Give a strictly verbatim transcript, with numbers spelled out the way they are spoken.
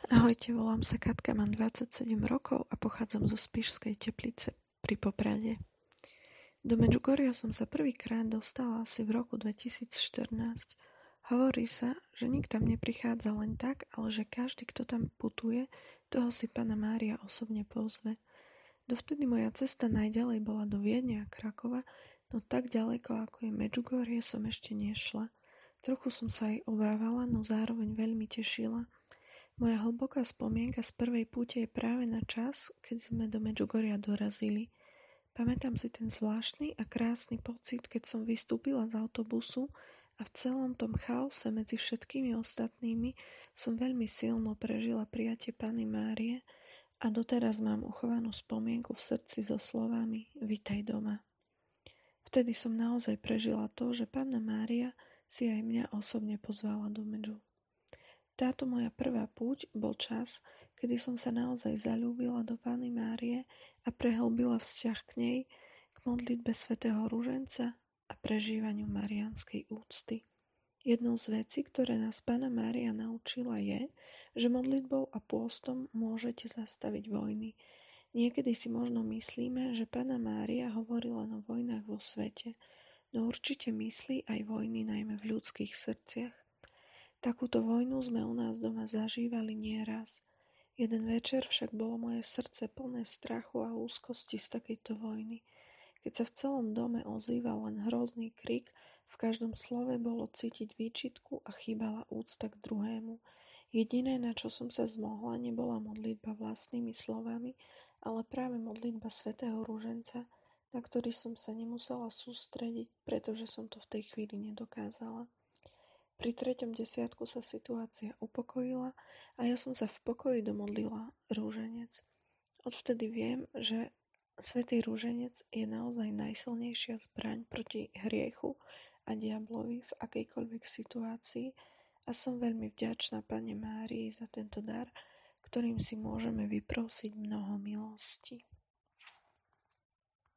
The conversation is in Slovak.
Ahojte, volám sa Katka, mám dvadsaťsedem rokov a pochádzam zo Spišskej Teplice pri Poprade. Do Medžugorja som sa prvýkrát dostala asi v roku dvetisícštrnásť. Hovorí sa, že nik tam neprichádza len tak, ale že každý, kto tam putuje, toho si Panna Mária osobne pozve. Dovtedy moja cesta najďalej bola do Viedne a Krakova, no tak ďaleko ako je Medžugorje som ešte nešla. Trochu som sa aj obávala, no zároveň veľmi tešila. Moja hlboká spomienka z prvej púte je práve na čas, keď sme do Medžugorja dorazili. Pamätám si ten zvláštny a krásny pocit, keď som vystúpila z autobusu a v celom tom chaose medzi všetkými ostatnými som veľmi silno prežila prijatie Panny Márie a doteraz mám uchovanú spomienku v srdci so slovami Vitaj doma. Vtedy som naozaj prežila to, že Panna Mária si aj mňa osobne pozvala do Medžu. Táto moja prvá púť bol čas, kedy som sa naozaj zaľúbila do Panny Márie a prehlbila vzťah k nej, k modlitbe svätého Ruženca a prežívaniu mariánskej úcty. Jednou z vecí, ktoré nás Panna Mária naučila je, že modlitbou a pôstom môžete zastaviť vojny. Niekedy si možno myslíme, že Panna Mária hovorí len o vojnách vo svete, no určite myslí aj vojny najmä v ľudských srdciach. Takúto vojnu sme u nás doma zažívali nieraz. Jeden večer však bolo moje srdce plné strachu a úzkosti z takejto vojny. Keď sa v celom dome ozýval len hrozný krik, v každom slove bolo cítiť výčitku a chýbala úcta k druhému. Jediné, na čo som sa zmohla, nebola modlitba vlastnými slovami, ale práve modlitba svätého Ruženca, na ktorý som sa nemusela sústrediť, pretože som to v tej chvíli nedokázala. Pri treťom desiatku sa situácia upokojila a ja som sa v pokoji domodlila rúženec. Odvtedy viem, že svätý rúženec je naozaj najsilnejšia zbraň proti hriechu a diablovi v akejkoľvek situácii a som veľmi vďačná Panne Márii za tento dar, ktorým si môžeme vyprosiť mnoho milostí.